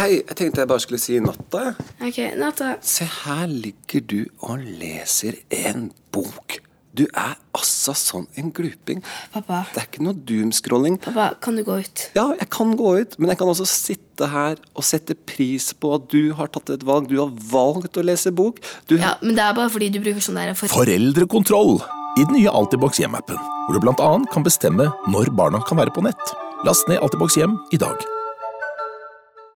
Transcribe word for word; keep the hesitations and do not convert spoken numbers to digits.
Hei, jeg tenkte jeg bare skulle si natta. Ok, natta. Se, her ligger du og leser en bok. Du er altså sånn en gluping. Pappa. Det er ikke noe doomscrolling. Pappa, kan du gå ut? Ja, jeg kan gå ut, men jeg kan også sitte her og sette pris på at du har tatt et valg. Du har valgt å lese bok. Du... Ja, men det er bare fordi du bruker sånn der for... Foreldrekontroll i den nye Altibox hjem-appen, hvor du blant annet kan bestemme når barna kan være på nett. Last ned Altibox hjem i dag.